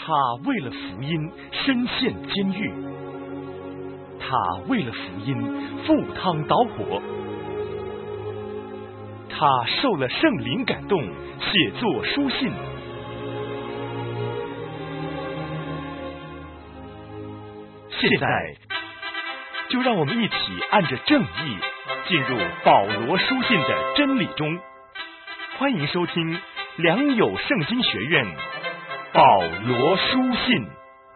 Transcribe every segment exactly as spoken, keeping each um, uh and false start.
他为了福音身陷监狱，他为了福音赴汤蹈火，他受了圣灵感动，写作书信。现在就让我们一起按着正义进入保罗书信的真理中。欢迎收听良友圣经学院保罗书信。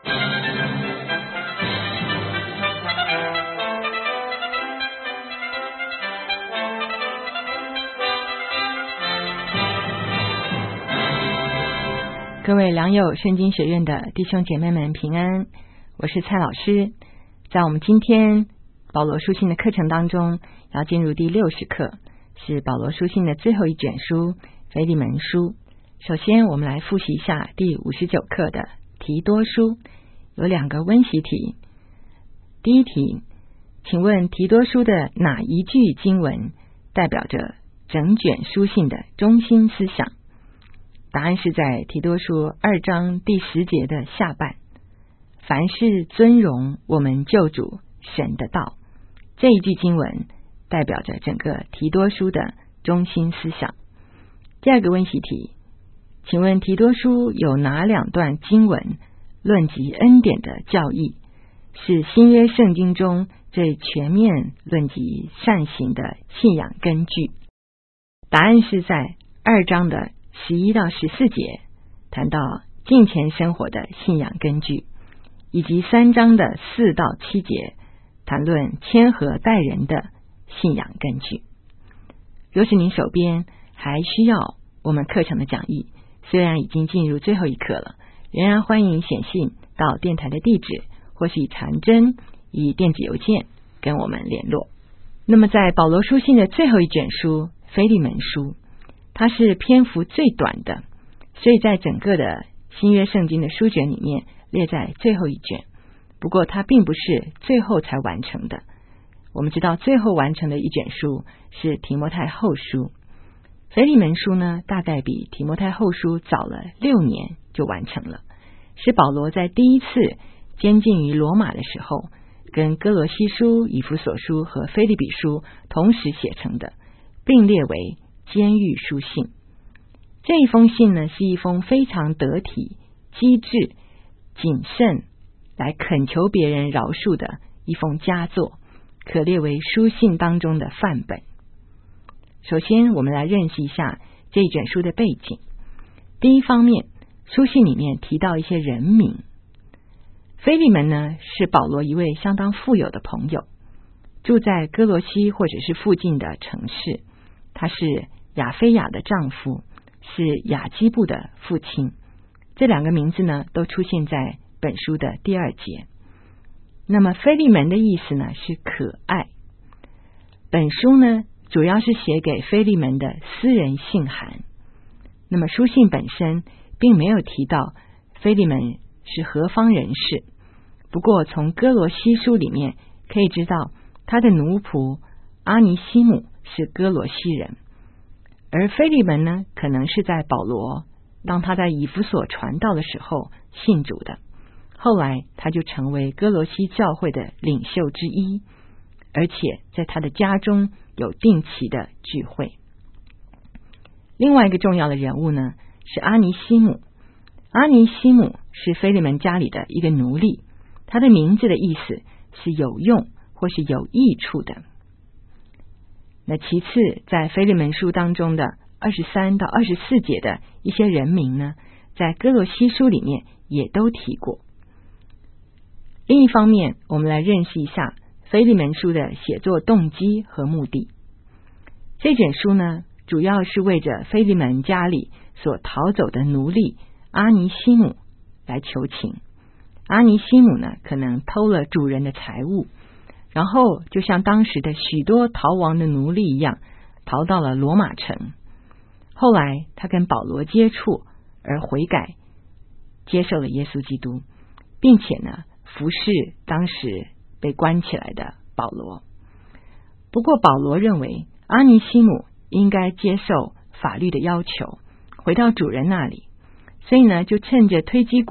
各位良友圣经学院的弟兄姐妹们平安，我是蔡老师。在我们今天保罗书信的课程当中，要进入第六十课，是保罗书信的最后一卷书腓利门书。首先我们来复习一下第五十九课的提多书，有两个温习题。第一题，请问提多书的哪一句经文代表着整卷书信的中心思想？答案是在提多书二章第十节的下半，凡是尊荣我们救主神的道。这一句经文代表着整个提多书的中心思想。第二个温习题，请问提多书有哪两段经文论及恩典的教义，是新约圣经中最全面论及善行的信仰根据？答案是在二章的十一到十四节谈到敬虔生活的信仰根据，以及三章的四到七节谈论谦和待人的信仰根据。若是您手边还需要我们课程的讲义，虽然已经进入最后一课了，仍然欢迎写信到电台的地址，或是以传真、以电子邮件跟我们联络。那么在保罗书信的最后一卷书腓利门书，它是篇幅最短的，所以在整个的新约圣经的书卷里面列在最后一卷。不过它并不是最后才完成的，我们知道最后完成的一卷书是提摩太后书。腓利门书呢，大概比提摩太后书早了六年就完成了，是保罗在第一次监禁于罗马的时候，跟哥罗西书、以弗所书和腓立比书同时写成的，并列为监狱书信。这一封信呢，是一封非常得体、机智、谨慎，来恳求别人饶恕的一封佳作，可列为书信当中的范本。首先我们来认识一下这一卷书的背景。第一方面，书信里面提到一些人名。腓利门呢，是保罗一位相当富有的朋友，住在哥罗西或者是附近的城市。他是亚非雅的丈夫，是亚基布的父亲。这两个名字呢，都出现在本书的第二节。那么腓利门的意思呢，是可爱。本书呢，主要是写给腓利门的私人信函。那么书信本身并没有提到腓利门是何方人士，不过从哥罗西书里面可以知道，他的奴仆阿尼西姆是哥罗西人，而腓利门呢，可能是在保罗当他在以弗所传道的时候信主的，后来他就成为哥罗西教会的领袖之一，而且在他的家中有定期的聚会。另外一个重要的人物呢，是阿尼西姆。阿尼西姆是腓利门家里的一个奴隶，他的名字的意思是有用或是有益处的。那其次，在腓利门书当中的二十三到二十四节的一些人名呢，在哥罗西书里面也都提过。另一方面，我们来认识一下腓利门书的写作动机和目的。这卷书呢，主要是为着腓利门家里所逃走的奴隶阿尼西姆来求情。阿尼西姆呢，可能偷了主人的财物，然后就像当时的许多逃亡的奴隶一样，逃到了罗马城。后来他跟保罗接触而悔改，接受了耶稣基督，并且呢，服侍当时被关起来的保罗。不过保罗认为阿尼西姆应该接受法律的要求，回到主人那里，所以呢，就趁着推基古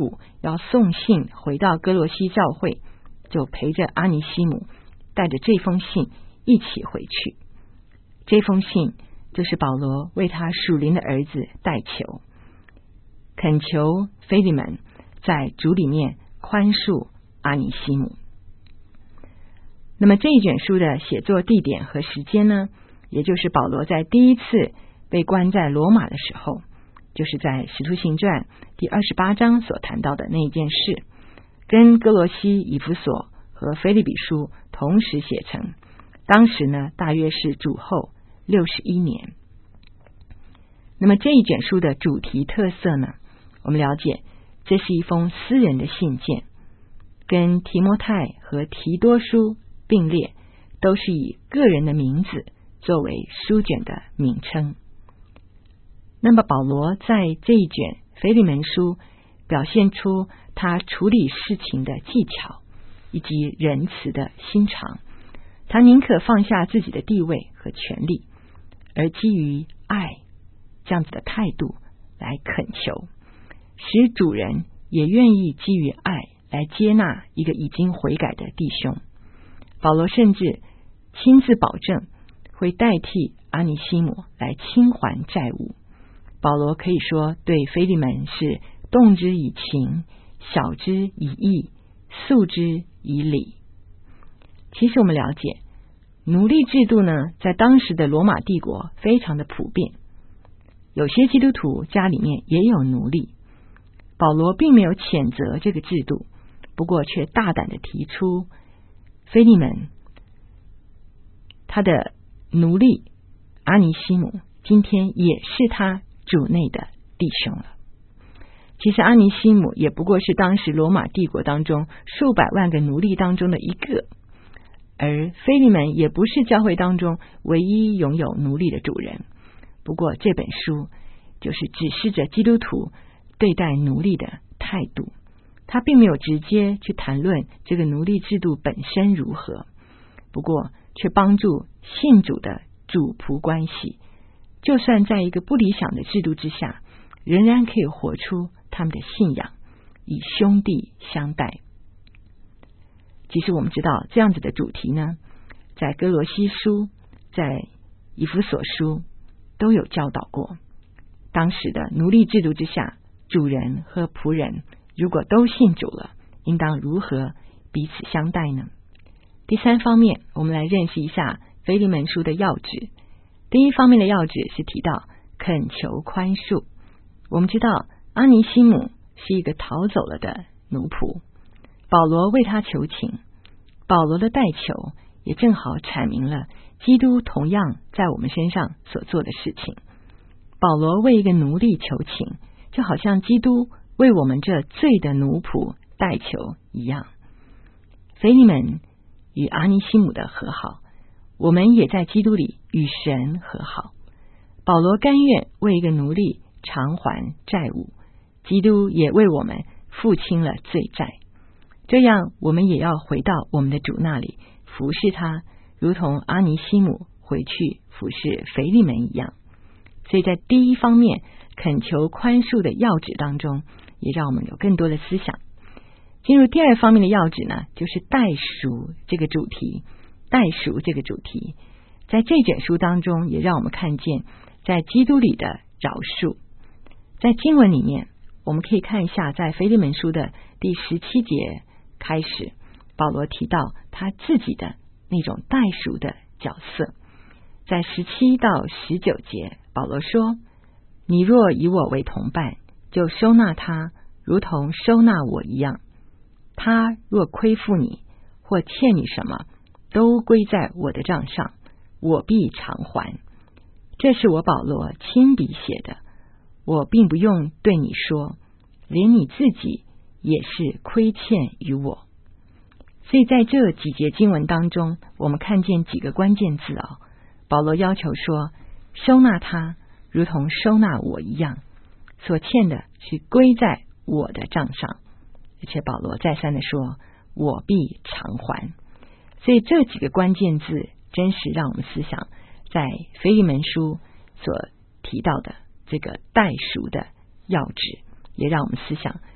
要送信回到哥罗西教会，就陪着阿尼西姆带着这封信一起回去。这封信就是保罗为他属灵的儿子代求，恳求腓利门在主里面宽恕阿尼西姆。那么这一卷书的写作地点和时间呢，也就是保罗在第一次被关在罗马的时候，就是在使徒行传第二十八章所谈到的那一件事，跟哥罗西、以弗所和腓立比书同时写成，当时呢大约是主后六十一年。那么这一卷书的主题特色呢，我们了解这是一封私人的信件，跟提摩太和提多书并列，都是以个人的名字作为书卷的名称。那么保罗在这一卷腓利门书表现出他处理事情的技巧以及仁慈的心肠，他宁可放下自己的地位和权利，而基于爱这样子的态度来恳求，使主人也愿意基于爱来接纳一个已经悔改的弟兄。保罗甚至亲自保证会代替阿尼西姆来清还债务。保罗可以说对腓利门是动之以情，晓之以义，诉之以理。其实我们了解，奴隶制度呢，在当时的罗马帝国非常的普遍，有些基督徒家里面也有奴隶。保罗并没有谴责这个制度，不过却大胆的提出，腓利门他的奴隶阿尼西姆今天也是他主内的弟兄了。其实阿尼西姆也不过是当时罗马帝国当中数百万个奴隶当中的一个，而腓利门也不是教会当中唯一拥有奴隶的主人。不过这本书就是指示着基督徒对待奴隶的态度，他并没有直接去谈论这个奴隶制度本身如何，不过却帮助信主的主仆关系，就算在一个不理想的制度之下，仍然可以活出他们的信仰，以兄弟相待。其实我们知道这样子的主题呢，在哥罗西书、在以弗所书都有教导过。当时的奴隶制度之下，主人和仆人如果都信主了，应当如何彼此相待呢？第三方面，我们来认识一下腓利门书的要旨。第一方面的要旨是提到恳求宽恕。我们知道阿尼西姆是一个逃走了的奴仆，保罗为他求情，保罗的代求也正好阐明了基督同样在我们身上所做的事情。保罗为一个奴隶求情，就好像基督为我们这罪的奴仆代求一样。腓利门与阿尼西姆的和好，我们也在基督里与神和好。保罗甘愿为一个奴隶偿还债务，基督也为我们付清了罪债。这样我们也要回到我们的主那里服侍他，如同阿尼西姆回去服侍腓利门一样。所以在第一方面恳求宽恕的要旨当中，也让我们有更多的思想。进入第二方面的要旨呢，就是代赎这个主题。代赎这个主题在这卷书当中也让我们看见在基督里的饶恕。在经文里面我们可以看一下，在腓利门书的第十七节开始，保罗提到他自己的那种代赎的角色。在十七到十九节，保罗说，你若以我为同伴，就收纳他如同收纳我一样。他若亏负你或欠你什么，都归在我的账上，我必偿还。这是我保罗亲笔写的，我并不用对你说，连你自己也是亏欠于我。所以在这几节经文当中，我们看见几个关键字啊、哦。保罗要求说，收纳他如同收纳我一样，所欠的是归在我的账上。而且保罗再三的说，我必偿还。所以这几个关键字真是让我们思想在腓利门书所提到的这个代赎的要旨，也让我们思想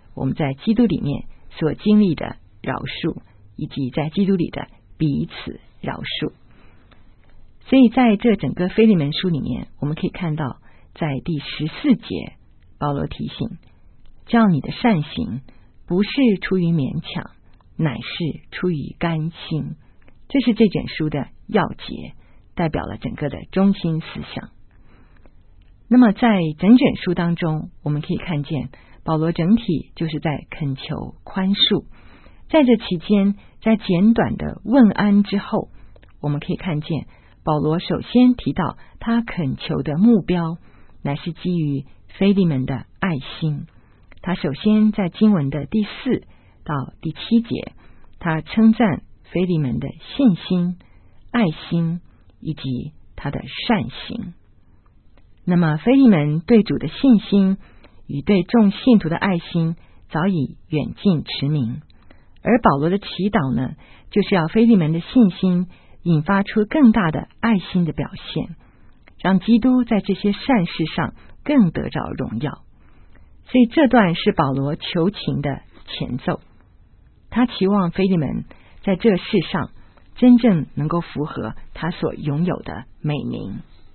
我们在基督里面所经历的饶恕，以及在基督里的彼此饶恕。所以在这整个腓利门书里面，我们可以看到在第十四节，保罗提醒，叫你的善行不是出于勉强，乃是出于甘心。这是这卷书的要节，代表了整个的中心思想。那么在整卷书当中，我们可以看见保罗整体就是在恳求宽恕。在这期间，在简短的问安之后，我们可以看见保罗首先提到他恳求的目标乃是基于腓利门的爱心。他首先在经文的第四到第七节，他称赞腓利门的信心、爱心以及他的善行。那么腓利门对主的信心与对众信徒的爱心早已远近驰名，而保罗的祈祷呢，就是要腓利门的信心引发出更大的爱心的表现，让基督在这些善事上更得着荣耀。所以这段是保罗求情的前奏，他期望腓利门在这世上真正能够符合他所拥有的美名。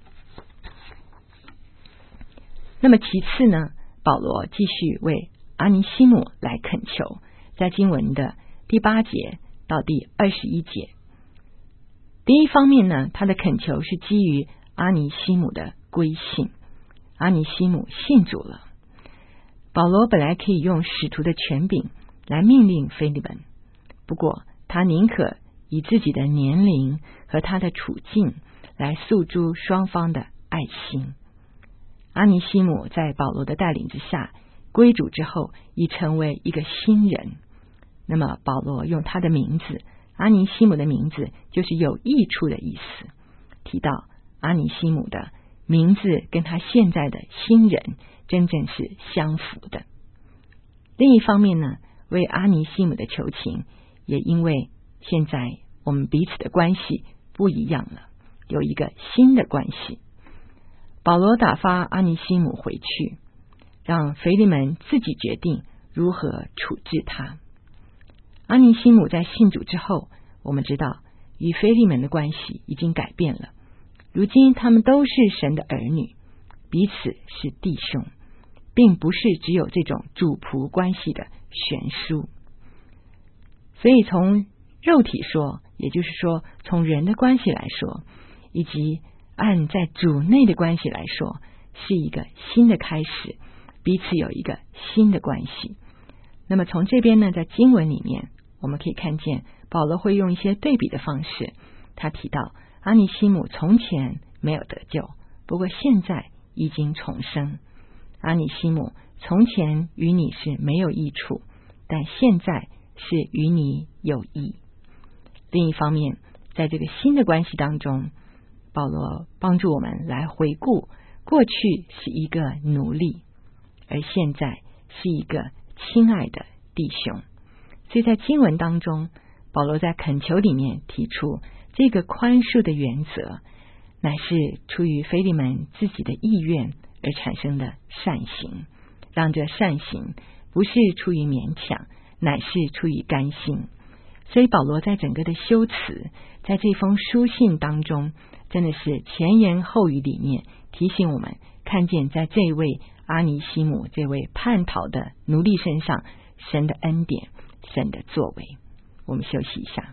那么其次呢，保罗继续为阿尼西姆来恳求，在经文的第八节到第二十一节。第一方面呢，他的恳求是基于阿尼西姆的归信，阿尼西姆信主了。保罗本来可以用使徒的权柄来命令腓利门，不过他宁可以自己的年龄和他的处境来诉诸双方的爱心。阿尼西姆在保罗的带领之下归主之后，已成为一个新人。那么保罗用他的名字，阿尼西姆的名字就是有益处的意思，提到阿尼西姆的名字跟他现在的新人真正是相符的。另一方面呢，为阿尼西姆的求情，也因为现在我们彼此的关系不一样了，有一个新的关系。保罗打发阿尼西姆回去，让腓利门自己决定如何处置他。阿尼西姆在信主之后，我们知道与腓利门的关系已经改变了，如今他们都是神的儿女，彼此是弟兄，并不是只有这种主仆关系的悬殊。所以从肉体说，也就是说从人的关系来说，以及按在主内的关系来说，是一个新的开始，彼此有一个新的关系。那么从这边呢，在经文里面我们可以看见保罗会用一些对比的方式。他提到阿尼西姆从前没有得救，不过现在已经重生。阿尼西姆从前与你是没有益处，但现在是与你有益。另一方面，在这个新的关系当中，保罗帮助我们来回顾，过去是一个奴隶，而现在是一个亲爱的弟兄。所以在经文当中，保罗在恳求里面提出这个宽恕的原则，乃是出于腓利门自己的意愿而产生的善行，让这善行不是出于勉强，乃是出于甘心。所以保罗在整个的修辞，在这封书信当中，真的是前言后语里面提醒我们看见在这位阿尼西姆这位叛逃的奴隶身上神的恩典，神的作为。我们休息一下。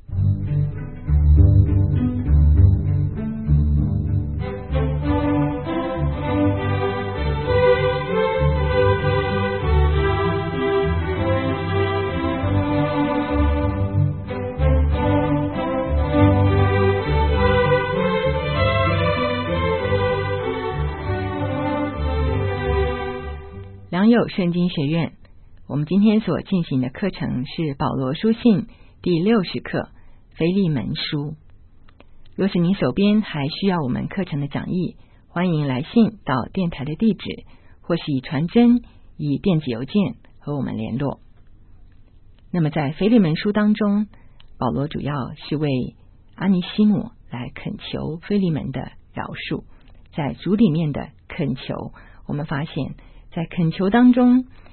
良友圣经学院，我们今天所进行的课程是保罗书信第六十课腓利门书。若是您手边还需要我们课程的讲义，欢迎来信到电台的地址，或是以传真、以电子邮件和我们联络。那么在腓利门书当中，保罗主要是为阿尼西姆来恳求腓利门的饶恕。在主里面的恳求，我们发现在恳求当中，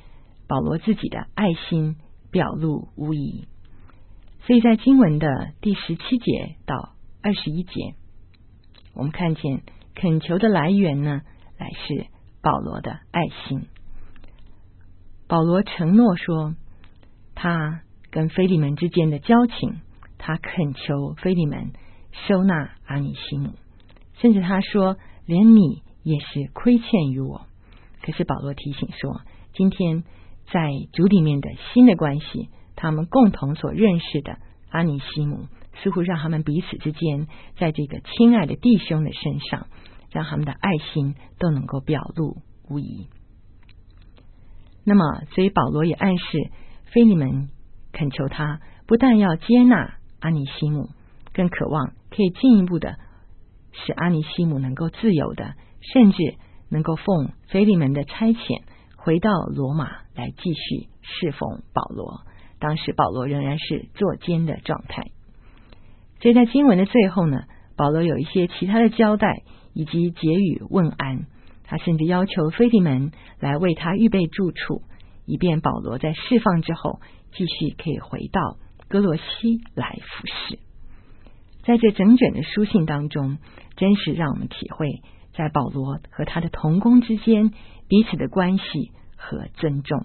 保罗自己的爱心表露无遗。所以在经文的第十七节到二十一节，我们看见恳求的来源呢，乃是保罗的爱心。保罗承诺说，他跟腓利门之间的交情，他恳求腓利门收纳阿尼西姆，甚至他说连你也是亏欠于我。可是保罗提醒说，今天在主里面的新的关系，他们共同所认识的阿尼西姆，似乎让他们彼此之间在这个亲爱的弟兄的身上，让他们的爱心都能够表露无遗。那么所以保罗也暗示腓利门恳求他不但要接纳阿尼西姆，更渴望可以进一步的使阿尼西姆能够自由的，甚至能够奉腓利门的差遣回到罗马来继续侍奉保罗。当时保罗仍然是坐监的状态。所以在经文的最后呢，保罗有一些其他的交代以及结语问安，他甚至要求腓利门来为他预备住处，以便保罗在释放之后继续可以回到哥罗西来服侍。在这整卷的书信当中，真是让我们体会在保罗和他的同工之间彼此的关系和尊重。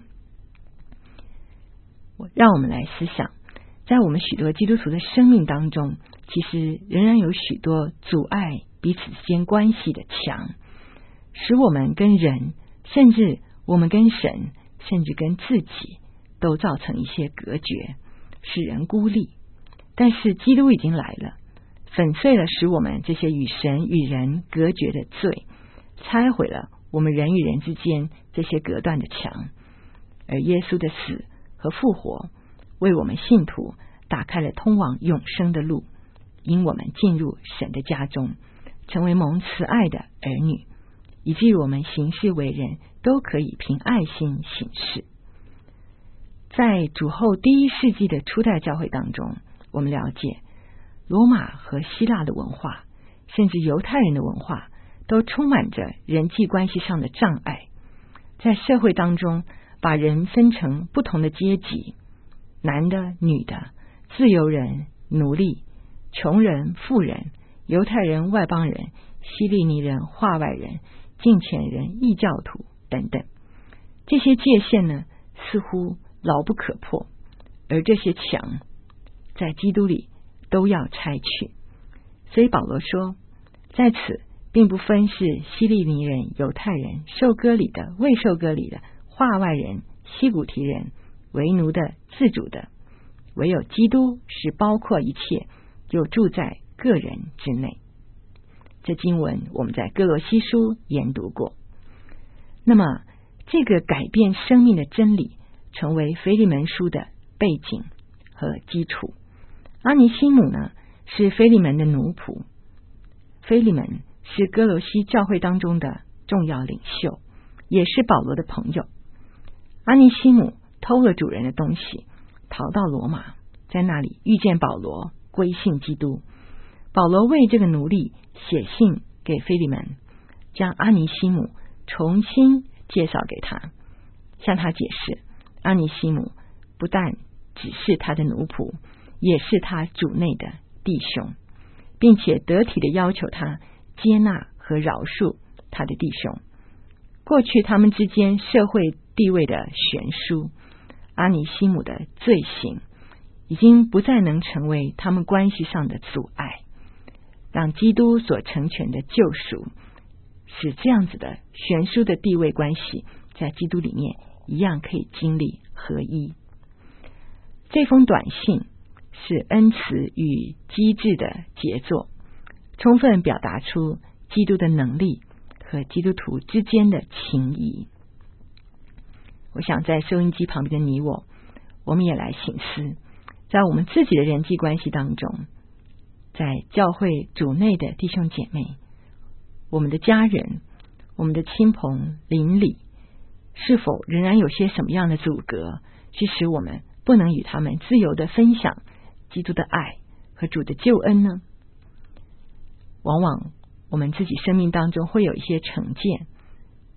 让我们来思想，在我们许多基督徒的生命当中，其实仍然有许多阻碍彼此之间关系的墙，使我们跟人，甚至我们跟神，甚至跟自己都造成一些隔绝，使人孤立。但是基督已经来了，粉碎了使我们这些与神与人隔绝的罪，拆毁了我们人与人之间这些隔断的墙。而耶稣的死和复活为我们信徒打开了通往永生的路，引我们进入神的家中，成为蒙慈爱的儿女，以至于我们行事为人都可以凭爱心行事。在主后第一世纪的初代教会当中，我们了解罗马和希腊的文化，甚至犹太人的文化，都充满着人际关系上的障碍。在社会当中把人分成不同的阶级，男的女的，自由人奴隶，穷人富人，犹太人外邦人，希利尼人化外人，敬虔人异教徒等等。这些界限呢，似乎牢不可破，而这些墙在基督里都要拆去。所以保罗说，在此并不分是希利尼人犹太人，受割礼的未受割礼的，化外人西古提人，为奴的自主的，唯有基督是包括一切，就住在个人之内。这经文我们在哥罗西书研读过。那么这个改变生命的真理成为腓利门书的背景和基础。阿尼西姆呢，是腓利门的奴仆，腓利门是哥罗西教会当中的重要领袖，也是保罗的朋友。阿尼西姆偷了主人的东西，逃到罗马，在那里遇见保罗，归信基督。保罗为这个奴隶写信给腓利门，将阿尼西姆重新介绍给他，向他解释阿尼西姆不但只是他的奴仆，也是他主内的弟兄，并且得体的要求他接纳和饶恕他的弟兄。过去他们之间社会地位的悬殊，阿尼西姆的罪行已经不再能成为他们关系上的阻碍，让基督所成全的救赎，使这样子的悬殊的地位关系在基督里面一样可以经历合一。这封短信是恩慈与机智的杰作，充分表达出基督的能力和基督徒之间的情谊。我想在收音机旁边的你我，我们也来省思，在我们自己的人际关系当中，在教会主内的弟兄姐妹，我们的家人，我们的亲朋邻里，是否仍然有些什么样的阻隔，去使我们不能与他们自由的分享基督的爱和主的救恩呢？往往我们自己生命当中会有一些成见，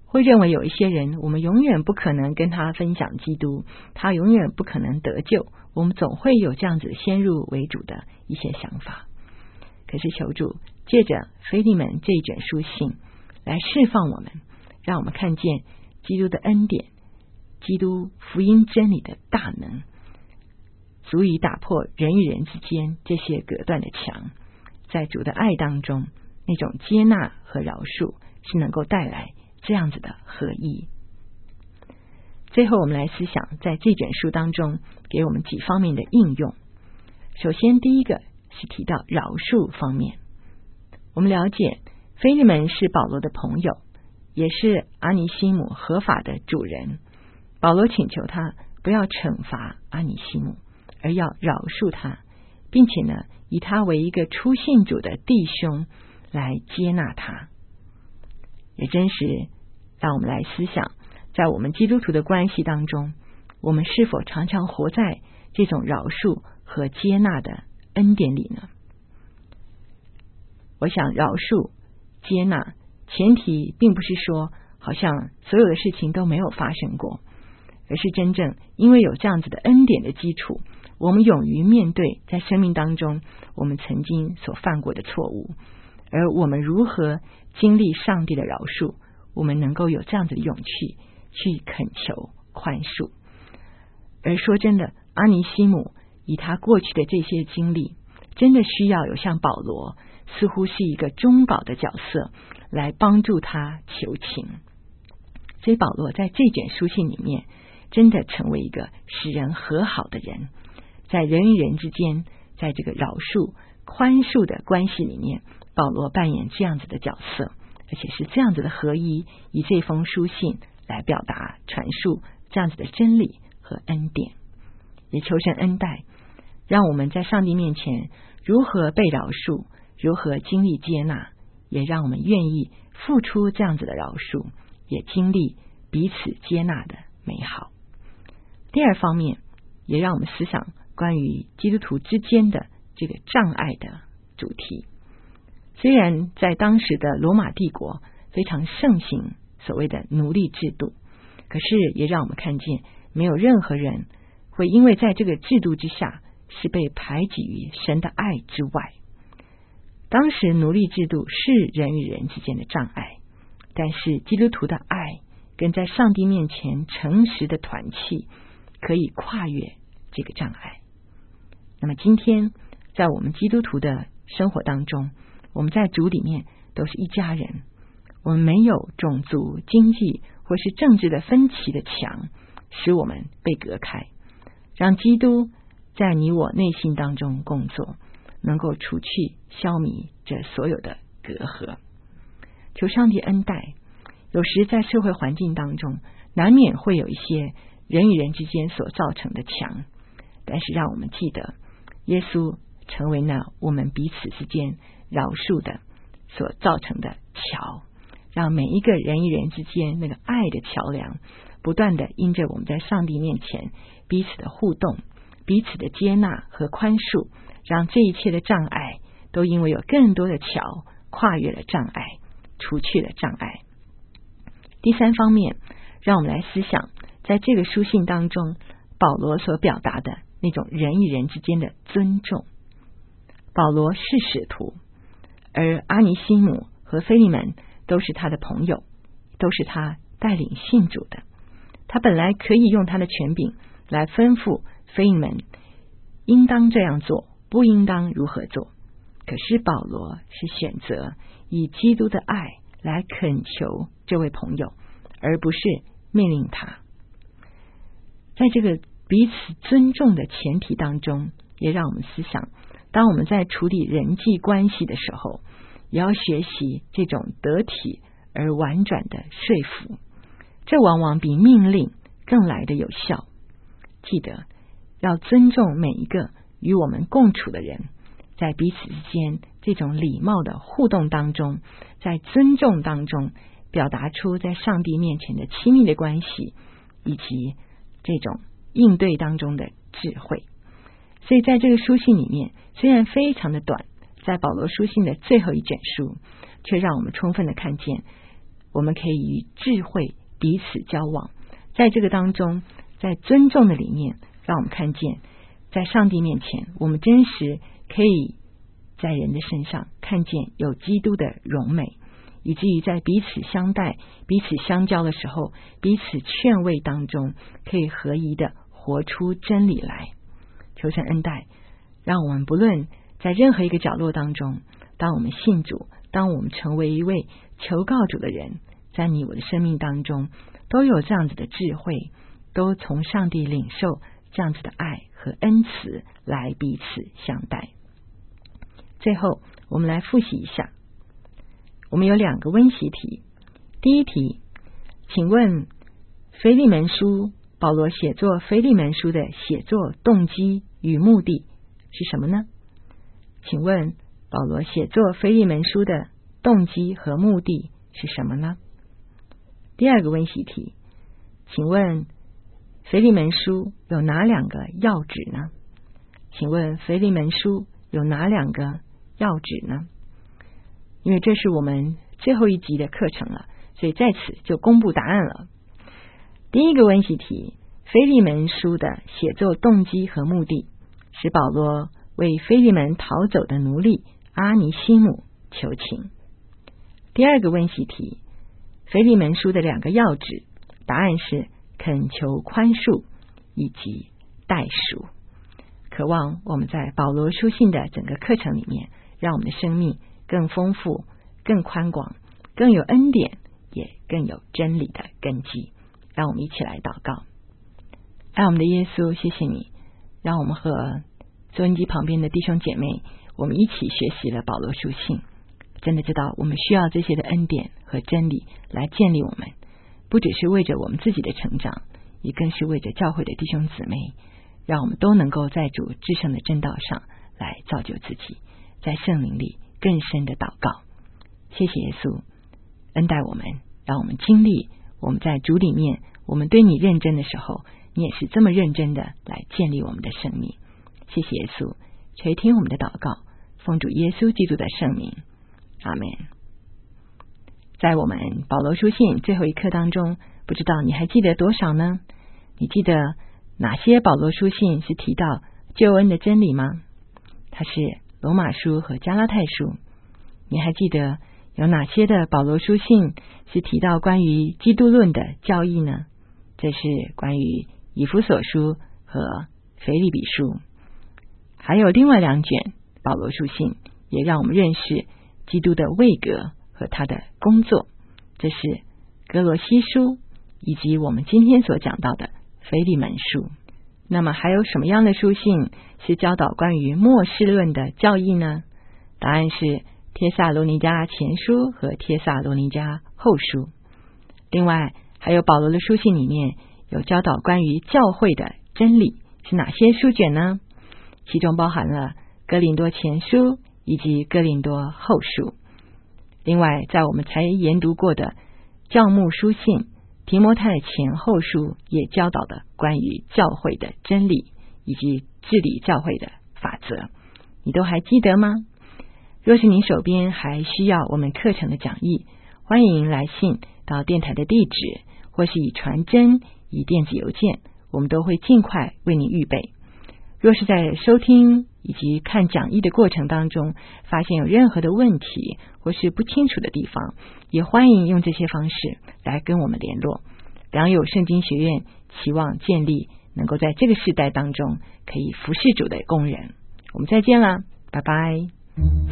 会认为有一些人，我们永远不可能跟他分享基督，他永远不可能得救，我们总会有这样子先入为主的一些想法。可是求主借着腓利门这一卷书信来释放我们，让我们看见基督的恩典，基督福音真理的大能，足以打破人与人之间这些隔断的墙，在主的爱当中，那种接纳和饶恕是能够带来这样子的合一。最后我们来思想在这卷书当中给我们几方面的应用。首先第一个是提到饶恕方面。我们了解腓利门是保罗的朋友，也是阿尼西姆合法的主人。保罗请求他不要惩罚阿尼西姆，而要饶恕他，并且呢以他为一个初信主的弟兄来接纳他。也真实让我们来思想，在我们基督徒的关系当中，我们是否常常活在这种饶恕和接纳的恩典里呢？我想饶恕接纳前提并不是说好像所有的事情都没有发生过，而是真正因为有这样子的恩典的基础，我们勇于面对在生命当中我们曾经所犯过的错误，而我们如何经历上帝的饶恕，我们能够有这样子的勇气去恳求宽恕。而说真的，阿尼西姆以他过去的这些经历，真的需要有像保罗似乎是一个中保的角色来帮助他求情。所以保罗在这卷书信里面真的成为一个使人和好的人，在人与人之间，在这个饶恕宽恕的关系里面，保罗扮演这样子的角色，而且是这样子的合一，以这封书信来表达传述这样子的真理和恩典。也求神恩待，让我们在上帝面前如何被饶恕，如何经历接纳，也让我们愿意付出这样子的饶恕，也经历彼此接纳的美好。第二方面，也让我们思想关于基督徒之间的这个障碍的主题。虽然在当时的罗马帝国非常盛行所谓的奴隶制度，可是也让我们看见没有任何人会因为在这个制度之下是被排挤于神的爱之外。当时奴隶制度是人与人之间的障碍，但是基督徒的爱跟在上帝面前诚实的团契可以跨越这个障碍。那么今天在我们基督徒的生活当中，我们在主里面都是一家人，我们没有种族、经济或是政治的分歧的墙使我们被隔开，让基督在你我内心当中工作，能够除去消弭这所有的隔阂。求上帝恩待。有时在社会环境当中难免会有一些人与人之间所造成的墙，但是让我们记得耶稣成为了我们彼此之间饶恕的所造成的桥，让每一个人与人之间那个爱的桥梁不断的因着我们在上帝面前彼此的互动，彼此的接纳和宽恕，让这一切的障碍都因为有更多的桥跨越了障碍，除去了障碍。第三方面，让我们来思想在这个书信当中保罗所表达的那种人与人之间的尊重。保罗是使徒，而阿尼西姆和腓利门都是他的朋友，都是他带领信主的。他本来可以用他的权柄来吩咐腓利门应当这样做，不应当如何做，可是保罗是选择以基督的爱来恳求这位朋友，而不是命令他。在这个彼此尊重的前提当中，也让我们思想，当我们在处理人际关系的时候，也要学习这种得体而婉转的说服，这往往比命令更来的有效。记得要尊重每一个与我们共处的人，在彼此之间这种礼貌的互动当中，在尊重当中表达出在上帝面前的亲密的关系，以及这种应对当中的智慧。所以在这个书信里面，虽然非常的短，在保罗书信的最后一卷书，却让我们充分的看见我们可以以智慧彼此交往，在这个当中，在尊重的里面，让我们看见在上帝面前，我们真实可以在人的身上看见有基督的荣美，以至于在彼此相待彼此相交的时候，彼此劝慰当中可以合一的活出真理来。求神恩待，让我们不论在任何一个角落当中，当我们信主，当我们成为一位求告主的人，在你我的生命当中都有这样子的智慧，都从上帝领受这样子的爱和恩慈来彼此相待。最后我们来复习一下，我们有两个温习题。第一题，请问腓利门书保罗写作腓利门书的写作动机与目的是什么呢？请问保罗写作腓利门书的动机和目的是什么呢？第二个温习题，请问腓利门书有哪两个要旨呢？请问腓利门书有哪两个要旨呢？因为这是我们最后一集的课程了，所以在此就公布答案了。第一个温习题，腓利门书的写作动机和目的是保罗为腓利门逃走的奴隶阿尼西姆求情。第二个温习题，腓利门书的两个要旨，答案是恳求宽恕以及代赎。渴望我们在保罗书信的整个课程里面，让我们的生命更丰富、更宽广、更有恩典，也更有真理的根基。让我们一起来祷告。爱我们的耶稣，谢谢你让我们和收音机旁边的弟兄姐妹，我们一起学习了保罗书信，真的知道我们需要这些的恩典和真理来建立我们，不只是为着我们自己的成长，也更是为着教会的弟兄姊妹，让我们都能够在主至圣的真道上来造就自己，在圣灵里更深的祷告。谢谢耶稣恩待我们，让我们经历我们在主里面，我们对你认真的时候，你也是这么认真的来建立我们的生命。谢谢耶稣垂听我们的祷告，奉主耶稣基督的圣名，阿们。在我们保罗书信最后一课当中，不知道你还记得多少呢？你记得哪些保罗书信是提到救恩的真理吗？它是罗马书和加拉太书。你还记得有哪些的保罗书信是提到关于基督论的教义呢？这是关于以弗所书和腓立比书。还有另外两卷保罗书信也让我们认识基督的位格和他的工作，这是哥罗西书以及我们今天所讲到的腓利门书。那么还有什么样的书信是教导关于末世论的教义呢？答案是帖撒罗尼迦前书和帖撒罗尼迦后书。另外还有保罗的书信里面有教导关于教会的真理，是哪些书卷呢？其中包含了哥林多前书以及哥林多后书。另外在我们才研读过的教牧书信提摩太前后书也教导的关于教会的真理以及治理教会的法则，你都还记得吗？若是你手边还需要我们课程的讲义，欢迎来信到电台的地址，或是以传真以电子邮件，我们都会尽快为你预备。若是在收听以及看讲义的过程当中发现有任何的问题或是不清楚的地方，也欢迎用这些方式来跟我们联络。良友圣经学院期望建立能够在这个世代当中可以服侍主的工人。我们再见啦，拜拜。